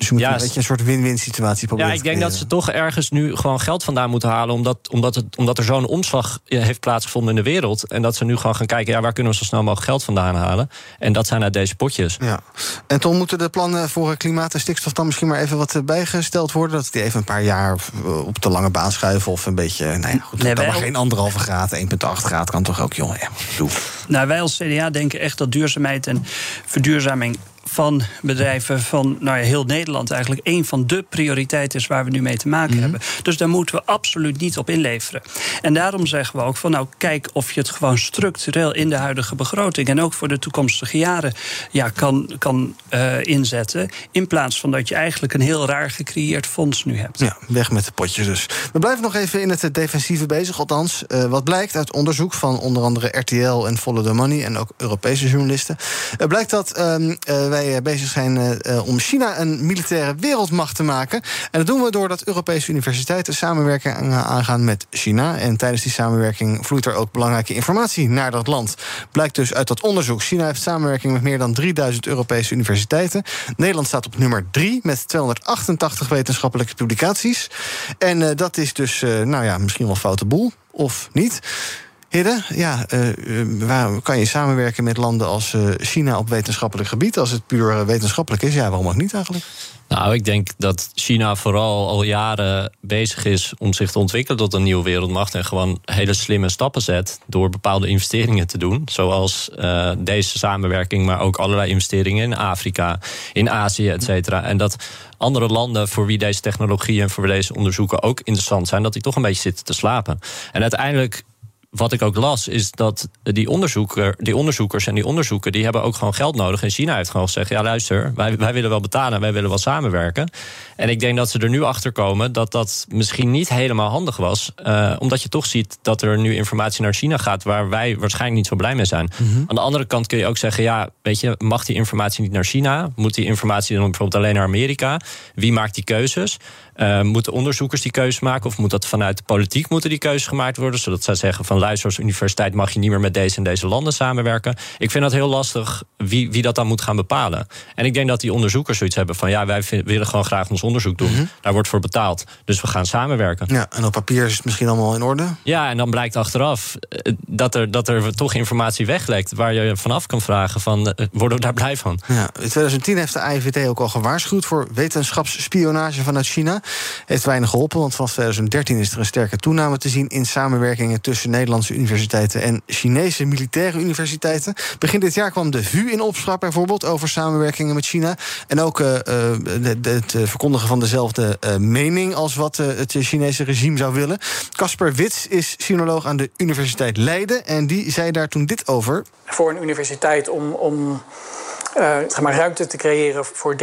Dus je moet een beetje een soort win-win situatie proberen. Ja, ik denk dat ze toch ergens nu gewoon geld vandaan moeten halen, omdat er zo'n omslag heeft plaatsgevonden in de wereld. En dat ze nu gewoon gaan kijken, waar kunnen we zo snel mogelijk geld vandaan halen? En dat zijn uit deze potjes. Ja. En Tom, moeten de plannen voor klimaat en stikstof dan misschien maar even wat bijgesteld worden? Dat die even een paar jaar op de lange baan schuiven of een beetje, dan maar geen 1,5 graad, 1,8 graad kan toch ook, jongen. Nou, wij als CDA denken echt dat duurzaamheid en verduurzaming van bedrijven van heel Nederland eigenlijk een van de prioriteiten is waar we nu mee te maken hebben. Dus daar moeten we absoluut niet op inleveren. En daarom zeggen we ook van kijk of je het gewoon structureel in de huidige begroting en ook voor de toekomstige jaren kan inzetten, in plaats van dat je eigenlijk een heel raar gecreëerd fonds nu hebt. Ja, weg met de potjes dus. We blijven nog even in het defensieve bezig, althans. Wat blijkt uit onderzoek van onder andere RTL en Follow the Money en ook Europese journalisten. Blijkt dat wij bezig zijn om China een militaire wereldmacht te maken. En dat doen we doordat Europese universiteiten samenwerking aangaan met China. En tijdens die samenwerking vloeit er ook belangrijke informatie naar dat land. Blijkt dus uit dat onderzoek. China heeft samenwerking met meer dan 3000 Europese universiteiten. Nederland staat op nummer 3 met 288 wetenschappelijke publicaties. En dat is dus, misschien wel een foute boel, of niet. Hidde, waar kan je samenwerken met landen als China op wetenschappelijk gebied? Als het puur wetenschappelijk is, waarom ook niet eigenlijk? Nou, ik denk dat China vooral al jaren bezig is om zich te ontwikkelen tot een nieuwe wereldmacht en gewoon hele slimme stappen zet door bepaalde investeringen te doen. Zoals deze samenwerking, maar ook allerlei investeringen in Afrika, in Azië, et cetera. En dat andere landen voor wie deze technologie en voor deze onderzoeken ook interessant zijn, dat die toch een beetje zitten te slapen. En uiteindelijk, wat ik ook las, is dat die onderzoekers en die onderzoeken, die hebben ook gewoon geld nodig. En China heeft gewoon gezegd, luister, wij willen wel betalen, wij willen wel samenwerken. En ik denk dat ze er nu achter komen dat dat misschien niet helemaal handig was. Omdat je toch ziet dat er nu informatie naar China gaat waar wij waarschijnlijk niet zo blij mee zijn. Aan de andere kant kun je ook zeggen, mag die informatie niet naar China? Moet die informatie dan bijvoorbeeld alleen naar Amerika? Wie maakt die keuzes? Moeten onderzoekers die keuzes maken? Of moet dat vanuit de politiek moeten die keuzes gemaakt worden? Zodat zij zeggen van luister, als universiteit mag je niet meer met deze en deze landen samenwerken. Ik vind dat heel lastig wie dat dan moet gaan bepalen. En ik denk dat die onderzoekers zoiets hebben van wij willen gewoon graag ons onderzoek doen. Daar wordt voor betaald. Dus we gaan samenwerken. Ja, en op papier is het misschien allemaal in orde? Ja, en dan blijkt achteraf dat er toch informatie weglekt waar je vanaf kan vragen van worden we daar blij van? Ja, in 2010 heeft de AIVD ook al gewaarschuwd voor wetenschapsspionage vanuit China. Heeft weinig geholpen, want vanaf 2013 is er een sterke toename te zien in samenwerkingen tussen Nederlandse universiteiten en Chinese militaire universiteiten. Begin dit jaar kwam de VU in opspraak bijvoorbeeld over samenwerkingen met China. En ook het verkondigen van dezelfde mening als wat het Chinese regime zou willen. Casper Wits is sinoloog aan de Universiteit Leiden en die zei daar toen dit over. Voor een universiteit om ruimte te creëren voor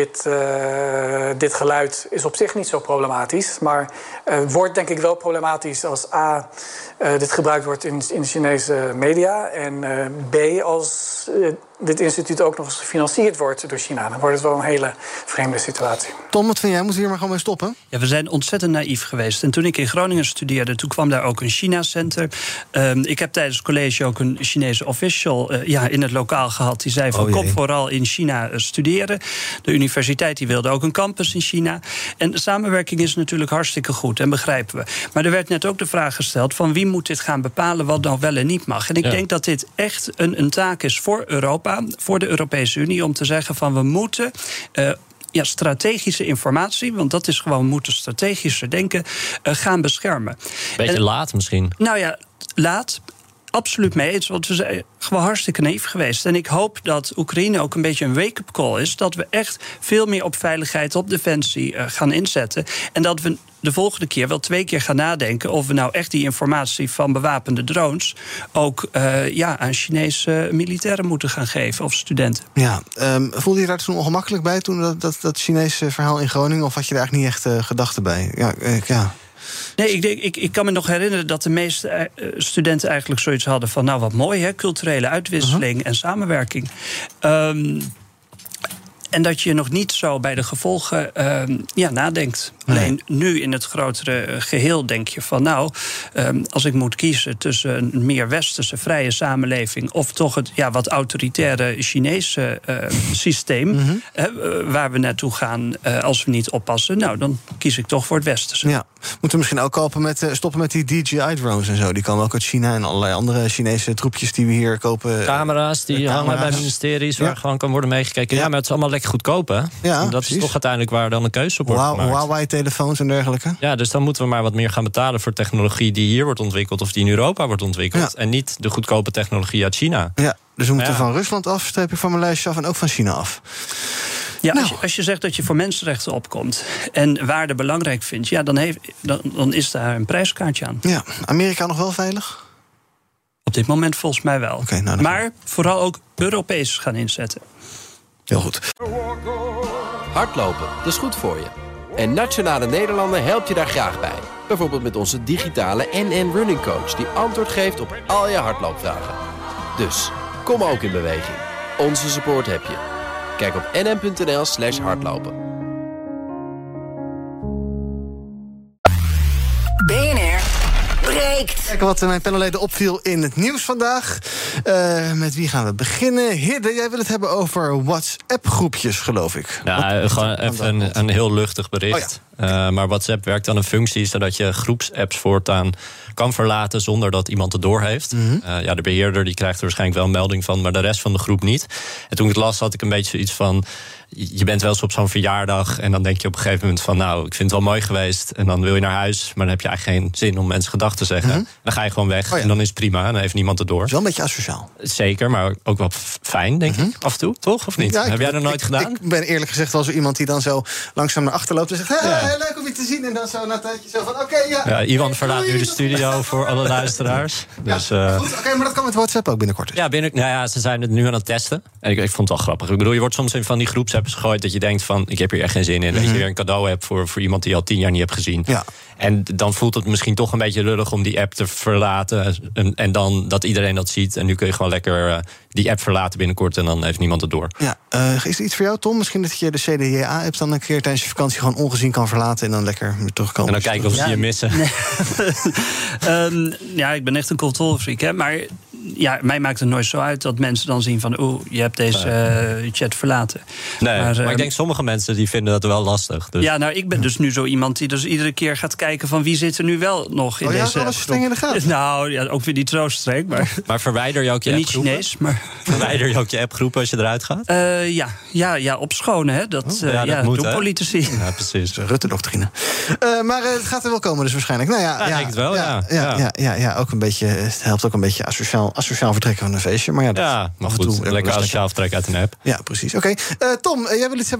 dit geluid is op zich niet zo problematisch. Maar wordt denk ik wel problematisch als dit gebruikt wordt in de Chinese media. En B, als dit instituut ook nog eens gefinancierd wordt door China. Dan wordt het wel een hele vreemde situatie. Tom, wat vind jij? Moeten we hier maar gewoon mee stoppen? Ja, we zijn ontzettend naïef geweest. En toen ik in Groningen studeerde, toen kwam daar ook een China-center. Ik heb tijdens het college ook een Chinese official in het lokaal gehad. Die zei van kom vooral in China studeren. De universiteit die wilde ook een campus in China. En de samenwerking is natuurlijk hartstikke goed en begrijpen we. Maar er werd net ook de vraag gesteld van wie moet dit gaan bepalen wat nou wel en niet mag. En ik denk dat dit echt een taak is voor Europa, voor de Europese Unie, om te zeggen van we moeten strategische informatie, want dat is gewoon, we moeten strategischer denken, gaan beschermen. Beetje laat misschien. Nou ja, laat. Absoluut mee eens, want we zijn gewoon hartstikke naïef geweest. En ik hoop dat Oekraïne ook een beetje een wake-up call is. Dat we echt veel meer op veiligheid, op defensie gaan inzetten. En dat we de volgende keer wel 2 keer gaan nadenken of we nou echt die informatie van bewapende drones ook aan Chinese militairen moeten gaan geven of studenten. Ja, voelde je daar toen ongemakkelijk bij toen dat Chinese verhaal in Groningen, of had je daar eigenlijk niet echt gedachten bij? Ja. Nee, ik kan me nog herinneren dat de meeste studenten eigenlijk zoiets hadden van nou wat mooi, hè, culturele uitwisseling en samenwerking. En dat je nog niet zo bij de gevolgen nadenkt. Alleen nu in het grotere geheel denk je van... als ik moet kiezen tussen een meer westerse vrije samenleving... of toch het wat autoritaire Chinese systeem... waar we naartoe gaan als we niet oppassen... dan kies ik toch voor het westerse. Ja. Moeten we misschien ook stoppen met die DJI-drones en zo. Die komen ook uit China en allerlei andere Chinese troepjes die we hier kopen. Camera's die hangen bij ministeries waar gewoon kan worden meegekeken. Ja, maar het is allemaal lekker goedkoop, hè? Ja, dat is toch uiteindelijk waar dan een keuze op wordt gemaakt. Huawei-telefoons en dergelijke. Ja, dus dan moeten we maar wat meer gaan betalen voor technologie die hier wordt ontwikkeld of die in Europa wordt ontwikkeld. Ja. En niet de goedkope technologie uit China. Ja, dus we moeten van Rusland af, streep ik van mijn lijstje af, en ook van China af. Ja, als je zegt dat je voor mensenrechten opkomt en waarde belangrijk vindt, dan is daar een prijskaartje aan. Ja, Amerika nog wel veilig? Op dit moment volgens mij wel. Maar vooral ook Europees gaan inzetten. Heel goed. Hardlopen, dat is goed voor je. En Nationale Nederlanden helpt je daar graag bij. Bijvoorbeeld met onze digitale NN Running Coach... die antwoord geeft op al je hardloopvragen. Dus, kom ook in beweging. Onze support heb je. Kijk op nn.nl/hardlopen. BNR breekt. Kijken wat mijn panelleden opviel in het nieuws vandaag. Met wie gaan we beginnen? Hidde, jij wil het hebben over WhatsApp-groepjes, geloof ik. Ja, gewoon even een heel luchtig bericht. Maar WhatsApp werkt aan een functie zodat je groepsapps voortaan kan verlaten zonder dat iemand het doorheeft. De beheerder die krijgt er waarschijnlijk wel een melding van, maar de rest van de groep niet. En toen ik het las, had ik een beetje zoiets van... Je bent wel eens op zo'n verjaardag en dan denk je op een gegeven moment van... ik vind het wel mooi geweest en dan wil je naar huis... maar dan heb je eigenlijk geen zin om mensen gedag te zeggen. Dan ga je gewoon weg en dan is het prima en dan heeft niemand het door. Het is wel een beetje asociaal. Zeker, maar ook wel fijn, denk ik, af en toe, toch? Of niet? Heb jij dat nooit gedaan? Ik ben eerlijk gezegd wel zo iemand die dan zo langzaam naar achter loopt... en zegt, leuk om je te zien. En dan zo na een tijdje zo van, Iwan verlaat nu de studio voor alle luisteraars. Dus, goed, maar dat kan met WhatsApp ook binnenkort. Dus. Ze zijn het nu aan het testen. En ik vond het wel grappig. Ik bedoel, je wordt soms in van die groepsapps gegooid dat je denkt van, ik heb hier echt geen zin in. Dat je weer een cadeau hebt voor iemand die je al 10 jaar niet hebt gezien. Ja. En dan voelt het misschien toch een beetje lullig om die app te verlaten. En dan dat iedereen dat ziet. En nu kun je gewoon lekker die app verlaten binnenkort en dan heeft niemand het door. Ja, is er iets voor jou, Tom? Misschien dat je de CDJA-app dan een keer tijdens je vakantie gewoon ongezien kan verlaten en dan lekker weer terugkomen. En dan kijken of ze je missen. Nee. Ik ben echt een controlfreak, hè. Maar mij maakt het nooit zo uit dat mensen dan zien van... je hebt deze chat verlaten. Nee, maar ik denk sommige mensen die vinden dat wel lastig. Dus. Ja, ik ben dus nu zo iemand die dus iedere keer gaat kijken... van wie zit er nu wel nog in deze app. Alles streng in de gaten. Ook weer niet zo streng. Maar verwijder je ook je appgroepen? Niet Chinees, maar... Verwijder je ook je appgroepen als je eruit gaat? opschonen, hè. Dat moet, doen politici. Ja, precies. Rutte-doctrine. Maar het gaat er wel komen dus waarschijnlijk. Ik denk het wel, ook een beetje, het helpt ook een beetje asociaal vertrekken van een feestje. Maar maar goed, lekker asociaal vertrekken uit een app. Ja, precies. Oké. Tom, jij wil het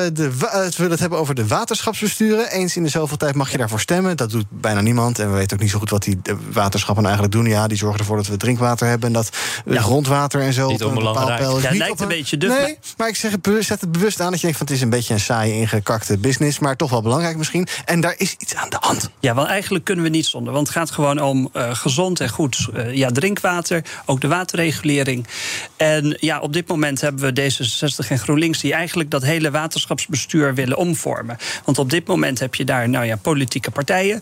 hebben over de waterschapsbesturen. Eens in de zoveel tijd mag je daarvoor stemmen. Dat doet bijna niemand. En we weten ook niet zo goed wat die waterschappen eigenlijk doen. Ja, die zorgen ervoor dat we drinkwater hebben en dat grondwater en zo. Niet onbelangrijk. Het lijkt een beetje duf. Nee, maar ik zeg zet het bewust aan dat je denkt van het is een beetje een saaie ingekakte business, maar toch wel belangrijk misschien. En daar is iets aan de hand. Ja, want eigenlijk kunnen we niet zonder. Want het gaat gewoon om gezond en goed drinkwater. Ook de waterregulering. En op dit moment hebben we D66 en GroenLinks die eigenlijk dat hele waterschapsbestuur willen omvormen. Want op dit moment heb je daar politieke partijen,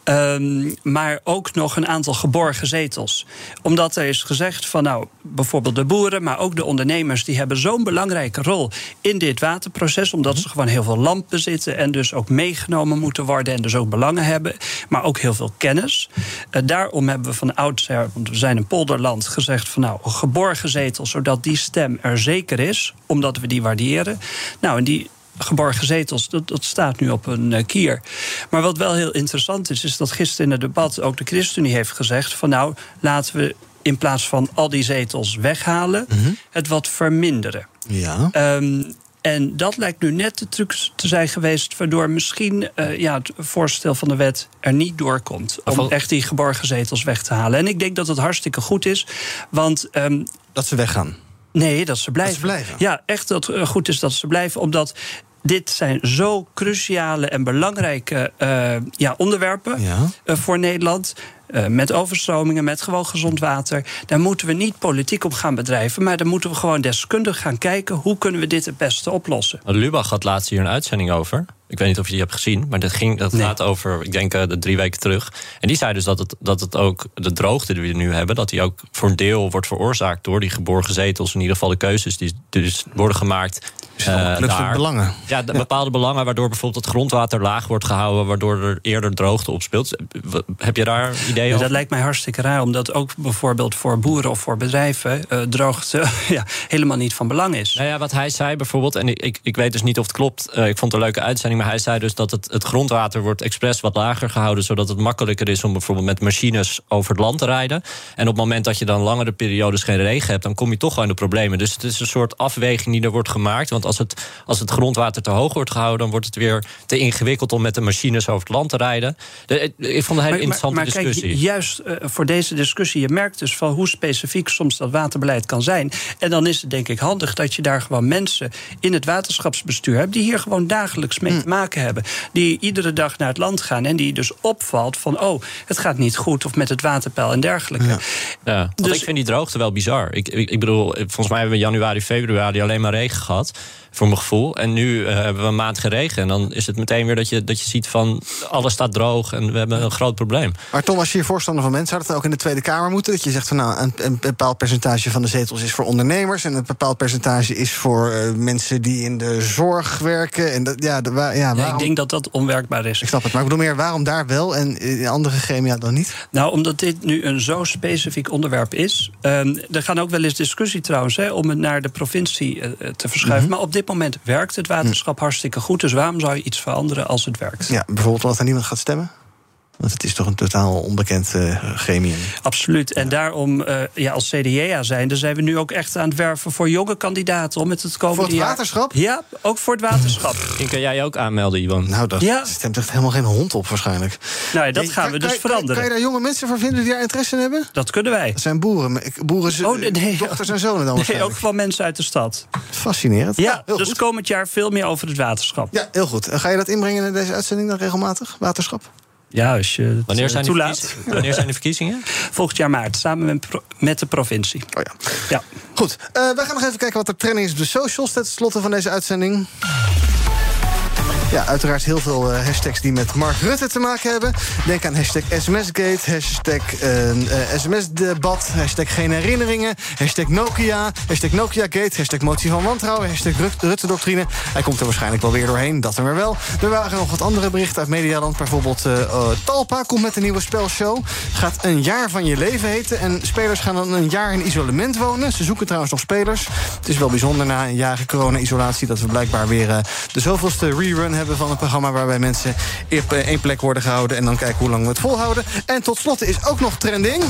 maar ook nog een aantal geborgen zetels. Omdat er is gezegd van bijvoorbeeld de boeren, maar ook de ondernemers, die hebben zo'n belangrijke rol in dit waterproces, omdat ze gewoon heel veel land bezitten en dus ook meegenomen moeten worden en dus ook belangen hebben, maar ook heel veel kennis. Daarom hebben we van oudsher, want we zijn een polderland, gezegd van geborgen zetels, zodat die stem er zeker is, omdat we die waarderen. En die geborgen zetels, dat staat nu op een kier. Maar wat wel heel interessant is dat gisteren in het debat ook de ChristenUnie heeft gezegd van laten we in plaats van al die zetels weghalen, het wat verminderen. Ja. En dat lijkt nu net de truc te zijn geweest, waardoor misschien het voorstel van de wet er niet doorkomt om echt die geborgen zetels weg te halen. En ik denk dat het hartstikke goed is, want dat ze weggaan. Nee, dat ze blijven. Ja, echt dat het goed is dat ze blijven, omdat dit zijn zo cruciale en belangrijke onderwerpen voor Nederland. met overstromingen, met gewoon gezond water. Daar moeten we niet politiek op gaan bedrijven, maar daar moeten we gewoon deskundig gaan kijken hoe kunnen we dit het beste oplossen. Lubach had laatst hier een uitzending over. Ik weet niet of je die hebt gezien, maar dat gaat over, ik denk, 3 weken terug. En die zei dus dat het ook, de droogte die we nu hebben, dat die ook voor een deel wordt veroorzaakt door die geborgen zetels. In ieder geval de keuzes die dus worden gemaakt. Daar. Belangen. Ja, bepaalde belangen, waardoor bijvoorbeeld het grondwater laag wordt gehouden, waardoor er eerder droogte opspeelt. Heb je daar ideeën over? Dat lijkt mij hartstikke raar, omdat ook bijvoorbeeld voor boeren of voor bedrijven droogte helemaal niet van belang is. Nou ja, wat hij zei bijvoorbeeld, en ik weet dus niet of het klopt, ik vond het een leuke uitzending, maar hij zei dus dat het grondwater wordt expres wat lager gehouden, zodat het makkelijker is om bijvoorbeeld met machines over het land te rijden. En op het moment dat je dan langere periodes geen regen hebt, dan kom je toch wel in de problemen. Dus het is een soort afweging die er wordt gemaakt. Want als het grondwater te hoog wordt gehouden, dan wordt het weer te ingewikkeld om met de machines over het land te rijden. Ik vond het een hele interessante discussie. Kijk, juist voor deze discussie, je merkt dus van hoe specifiek soms dat waterbeleid kan zijn. En dan is het denk ik handig dat je daar gewoon mensen in het waterschapsbestuur hebt die hier gewoon dagelijks mee te maken hebben. Die iedere dag naar het land gaan en die dus opvalt van het gaat niet goed of met het waterpeil en dergelijke. Ja, want ik vind die droogte wel bizar. Ik bedoel, volgens mij hebben we januari, februari alleen maar regen gehad. Voor mijn gevoel. En nu hebben we een maand geregen. En dan is het meteen weer dat je ziet van alles staat droog en we hebben een groot probleem. Maar Tom, als je hier voorstander van bent, zou het ook in de Tweede Kamer moeten? Dat je zegt van een bepaald percentage van de zetels is voor ondernemers en een bepaald percentage is voor mensen die in de zorg werken. En ik denk dat dat onwerkbaar is. Ik snap het, maar ik bedoel meer, waarom daar wel en in andere gremia dan niet? Nou, omdat dit nu een zo specifiek onderwerp is. Er gaan ook wel eens discussie trouwens om het naar de provincie te verschuiven. Maar op dit moment werkt het waterschap hartstikke goed. Dus waarom zou je iets veranderen als het werkt? Ja, bijvoorbeeld omdat er niemand gaat stemmen? Want het is toch een totaal onbekend gremium. Absoluut. En daarom, als CDA zijnde, zijn we nu ook echt aan het werven voor jonge kandidaten om met het komende jaar. Voor het waterschap? Ja, ook voor het waterschap. Misschien kun jij ook aanmelden, Iwan. Nou, dat stemt echt helemaal geen hond op waarschijnlijk. Nou, dat gaan we dus veranderen. Kan je daar jonge mensen voor vinden die daar interesse in hebben? Dat kunnen wij. Dat zijn boeren. Dochters en zonen dan? Nee, ook van mensen uit de stad. Fascinerend. Ja, dus goed. Komend jaar veel meer over het waterschap. Ja, heel goed. Ga je dat inbrengen in deze uitzending dan regelmatig? Waterschap? Ja, als je het Wanneer zijn toelaat. Wanneer zijn de verkiezingen? Volgend jaar maart, samen met de provincie. Oh ja. Goed, wij gaan nog even kijken wat er trending is op de socials ten slotte van deze uitzending. Ja, uiteraard heel veel hashtags die met Mark Rutte te maken hebben. Denk aan hashtag SMSgate, hashtag SMS-debat, hashtag geen herinneringen, hashtag Nokia, hashtag Nokiagate, hashtag motie van wantrouwen, hashtag Rutte-doctrine. Hij komt er waarschijnlijk wel weer doorheen, dat er maar wel. Er waren nog wat andere berichten uit Medialand. Bijvoorbeeld Talpa komt met een nieuwe spelshow. Gaat een jaar van je leven heten. En spelers gaan dan een jaar in isolement wonen. Ze zoeken trouwens nog spelers. Het is wel bijzonder na een jaar corona-isolatie dat we blijkbaar weer de zoveelste rerun hebben van een programma waarbij mensen op één plek worden gehouden en dan kijken hoe lang we het volhouden. En tot slot is ook nog trending.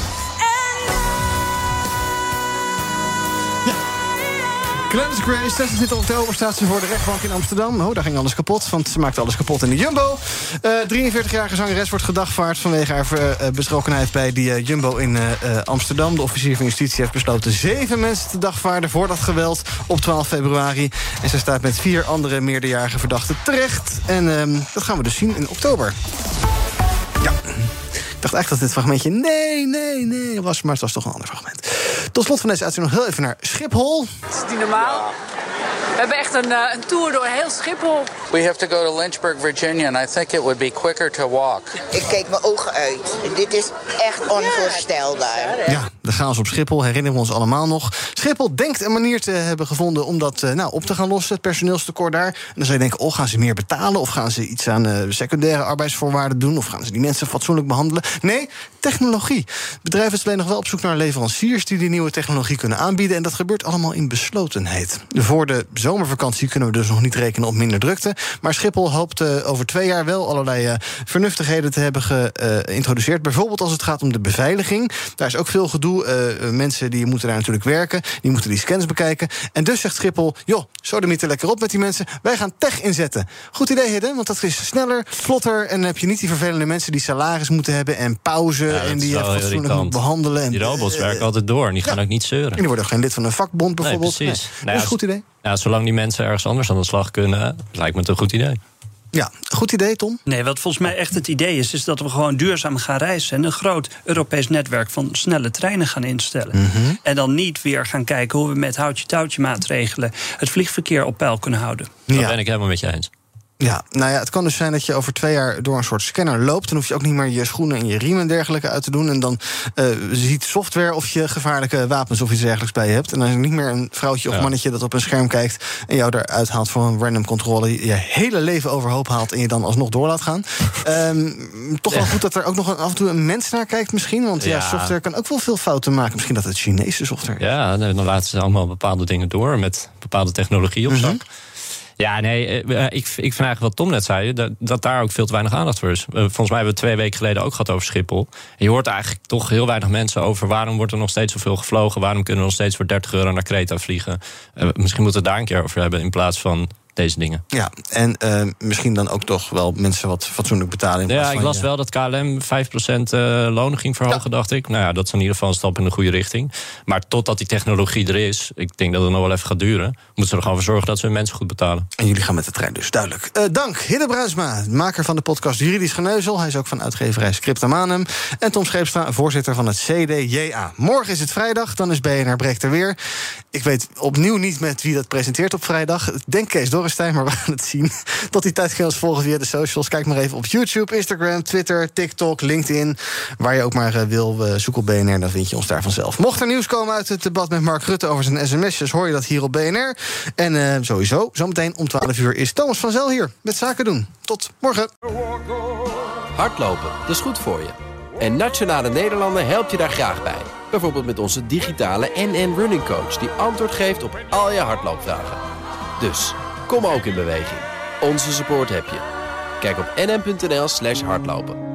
Clarence Gray, 26 oktober staat ze voor de rechtbank in Amsterdam. Daar ging alles kapot, want ze maakte alles kapot in de Jumbo. 43-jarige zangeres wordt gedagvaard vanwege haar betrokkenheid bij die Jumbo in Amsterdam. De officier van justitie heeft besloten 7 mensen te dagvaarden voor dat geweld op 12 februari. En ze staat met 4 andere meerderjarige verdachten terecht. En dat gaan we dus zien in oktober. Ja. Ik dacht echt dat dit fragmentje nee was, maar het was toch een ander fragment. Tot slot van deze uitzending nog heel even naar Schiphol. Het is niet normaal. We hebben echt een tour door heel Schiphol. We have to go to Lynchburg, Virginia, and I think it would be quicker to walk. Ik keek mijn ogen uit. Dit is echt onvoorstelbaar. Ja, de chaos op Schiphol herinneren we ons allemaal nog. Schiphol denkt een manier te hebben gevonden om dat op te gaan lossen, het personeelstekort daar. En dan zou je denken, gaan ze meer betalen? Of gaan ze iets aan secundaire arbeidsvoorwaarden doen? Of gaan ze die mensen fatsoenlijk behandelen? Nee, technologie. Het bedrijf is alleen nog wel op zoek naar leveranciers die nieuwe technologie kunnen aanbieden. En dat gebeurt allemaal in beslotenheid. Voor de zomervakantie kunnen we dus nog niet rekenen op minder drukte. Maar Schiphol hoopt over 2 jaar wel allerlei vernuftigheden te hebben geïntroduceerd. Bijvoorbeeld als het gaat om de beveiliging. Daar is ook veel gedoe. Mensen die moeten daar natuurlijk werken. Die moeten die scans bekijken. En dus zegt Schiphol, sodemiet er lekker op met die mensen. Wij gaan tech inzetten. Goed idee, Hidde, want dat is sneller, vlotter. En dan heb je niet die vervelende mensen die salaris moeten hebben en pauze. En die je fatsoenlijk moet behandelen. En, die robots werken altijd door en die gaan ook niet zeuren. En die worden ook geen lid van een vakbond bijvoorbeeld. Nee, precies. Dat is een goed idee. Ja, zolang die mensen ergens anders aan de slag kunnen, lijkt me het een goed idee. Ja, goed idee, Tom? Nee, wat volgens mij echt het idee is dat we gewoon duurzaam gaan reizen en een groot Europees netwerk van snelle treinen gaan instellen. Mm-hmm. En dan niet weer gaan kijken hoe we met houtje-touwtje maatregelen het vliegverkeer op peil kunnen houden. Dat ben ik helemaal met je eens. Ja, nou ja, het kan dus zijn dat je over 2 jaar door een soort scanner loopt. Dan hoef je ook niet meer je schoenen en je riemen en dergelijke uit te doen. En dan ziet software of je gevaarlijke wapens of iets dergelijks bij je hebt. En dan is er niet meer een vrouwtje of mannetje dat op een scherm kijkt en jou eruit haalt voor een random controle. Je hele leven overhoop haalt en je dan alsnog door laat gaan. Toch wel goed dat er ook nog af en toe een mens naar kijkt misschien. Want software kan ook wel veel fouten maken. Misschien dat het Chinese software is. Ja, dan laten ze allemaal bepaalde dingen door met bepaalde technologie op zak. Ja, nee, ik vind eigenlijk wat Tom net zei, dat daar ook veel te weinig aandacht voor is. Volgens mij hebben we 2 weken geleden ook gehad over Schiphol. En je hoort eigenlijk toch heel weinig mensen over waarom wordt er nog steeds zoveel gevlogen, waarom kunnen we nog steeds voor €30 naar Kreta vliegen. Misschien moeten we het daar een keer over hebben in plaats van deze dingen. Ja, en misschien dan ook toch wel mensen wat fatsoenlijk betalen. Ja, ik las wel dat KLM 5% lonen ging verhogen, dacht ik. Nou ja, dat is in ieder geval een stap in de goede richting. Maar totdat die technologie er is, ik denk dat het nog wel even gaat duren, moeten ze er gewoon voor zorgen dat ze hun mensen goed betalen. En jullie gaan met de trein dus, duidelijk. Dank, Hidde Bruinsma, maker van de podcast Juridisch Geneuzel. Hij is ook van uitgeverij Scriptamanum. En Tom Scheepstra, voorzitter van het CDJA. Morgen is het vrijdag, dan is BNR Breekt er weer. Ik weet opnieuw niet met wie dat presenteert op vrijdag. Ik denk Kees Dorrestein, maar we gaan het zien. Tot die tijd kun je ons volgen via de socials. Kijk maar even op YouTube, Instagram, Twitter, TikTok, LinkedIn. Waar je ook maar wil, zoek op BNR, dan vind je ons daar vanzelf. Mocht er nieuws komen uit het debat met Mark Rutte over zijn sms'jes, hoor je dat hier op BNR. En sowieso, zometeen om 12 uur is Thomas van Zel hier met Zaken doen. Tot morgen. Hardlopen, dat is goed voor je. En Nationale Nederlanden helpt je daar graag bij. Bijvoorbeeld met onze digitale NN Running Coach, die antwoord geeft op al je hardloopvragen. Dus, kom ook in beweging. Onze support heb je. Kijk op nn.nl/hardlopen.